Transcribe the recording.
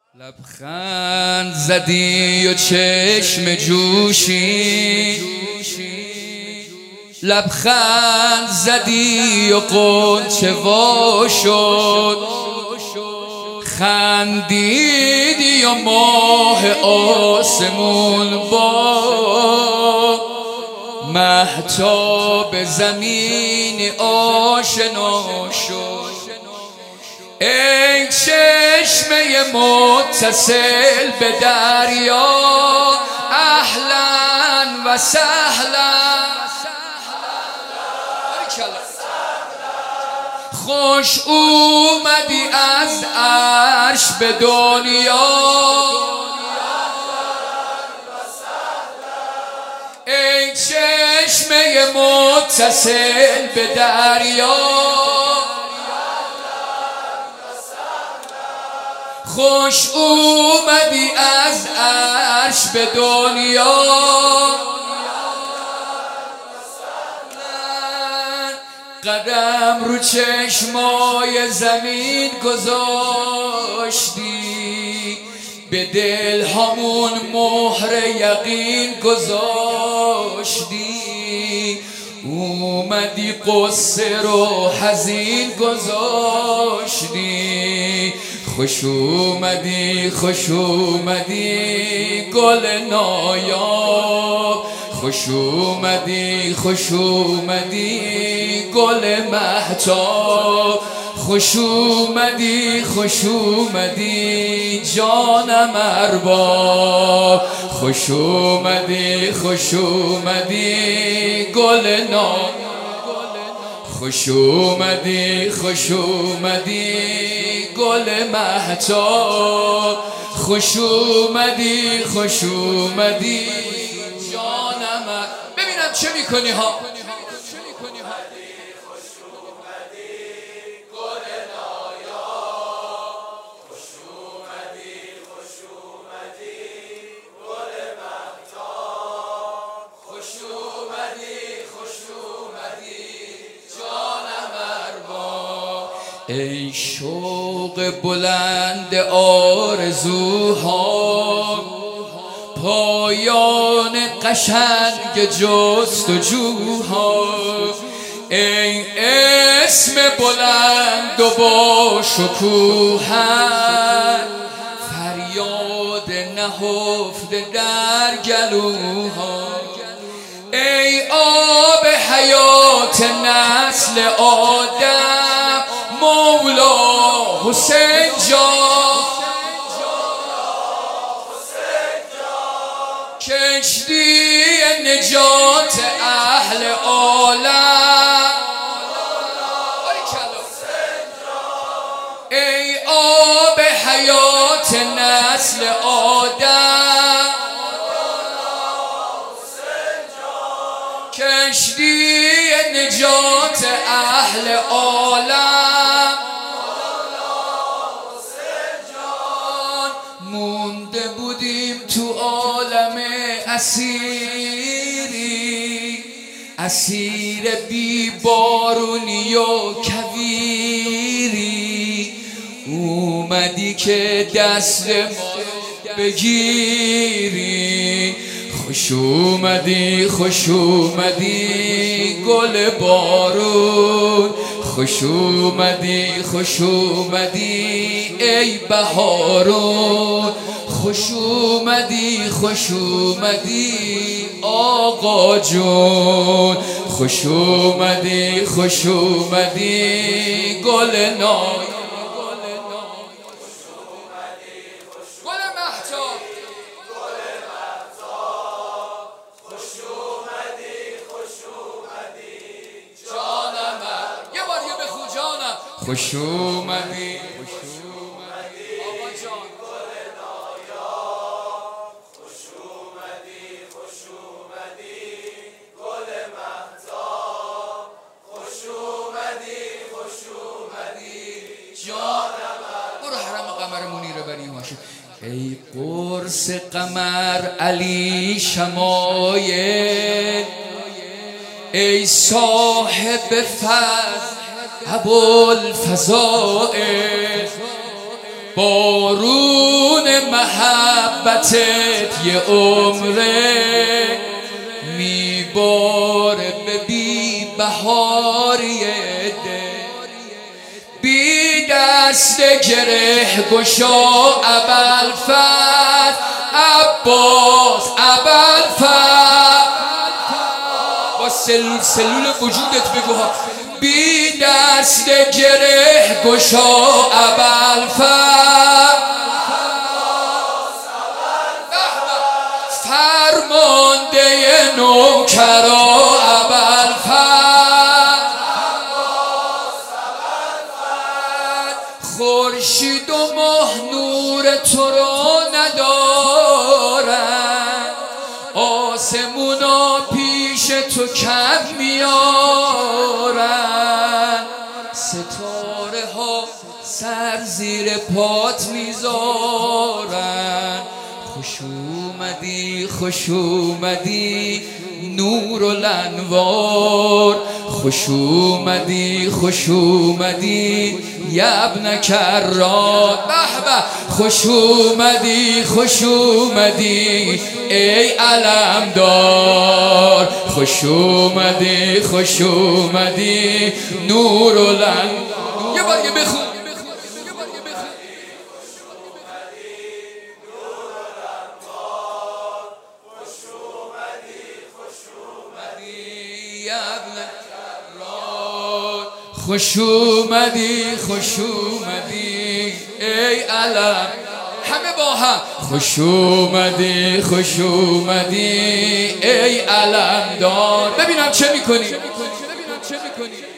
لبخند زدی و چشم جوشی، لبخند زدی و غنچه وا شد، خندیدی و ماه آسمون با مهتاب زمین آشنا شد. ای چشمه متصل به دریا، اهلا و سهلا، خوش اومدی از عرش به دنیا. ای چشمه متصل به دریا، خوش اومدی از عرش به دنیا. قدم رو چشمای زمین گذاشتی، به دل همون مهر یقین گذاشتی. اومدی قصه رو حزین گذاشتی. خوش اومدی خوش اومدی گل نایاب، خوش اومدی خوش اومدی گل مهتاب، خوش اومدی خوش اومدی جانم ارباب، خوش اومدی خوش اومدی گل نایاب، خوش اومدی خوش اومدی گل مهتاب، خوش اومدی خوش اومدی جانم. ببینم چه میکنی ها. ای شوق بلند آرزوها، پایان قشنگ جستجوها، ای اسم بلند و با شکوهت، فریاد نهفته در گلوها، ای آب حیات نسل آدم مولا حسین جان، کشتی نجات اهل عالم. ای آب حیات نسل آدم، کشتی نجات اهل عالم. مونده بودیم تو عالم اسیری، اسیر بی بارونی و کویری. اومدی که دست ما بگیری، خوش اومدی خوش اومدی گل بارون، خوش اومدی خوش اومدی ای بهارون، خوش اومدی خوش اومدی آقا جون، خوش اومدی خوش اومدی گل نای. خوش اومدی خوش اومدی آقا جان گل نایاب، خوش اومدی خوش اومدی گل مهتاب، خوش اومدی خوش اومدی جانم. برو حرم قمر منیر بنی هاشم. ای قرص قمر علی شمایل، ای صاحب فضل ابوالفضائل، بارون محبتت یه عمره میباره به بی بهاری ده، بی دست گره گشا ابوالفضل عباس ابوالفضل، با سلول وجودت بگو ها، بی دست گره گشا ابوالفضل، فرمانده نوکرا ابوالفضل، خورشید و ماه نور تو رو ندارن، آسمونا پیش تو کم میارن، ستاره ها سر زیر پات میذارن. خوش اومدی خوش اومدی نور الانوار، خوش اومدی خوش اومدی یا ابن کرات، به به خوش اومدی خوش اومدی ای علمدار، خوش اومدی خوش اومدی نور الانوار. یه بار بخون. خوش اومدی خوش اومدی ای علم، همه با هم خوش اومدی خوش اومدی ای علمدار. ببینم چه میکنی.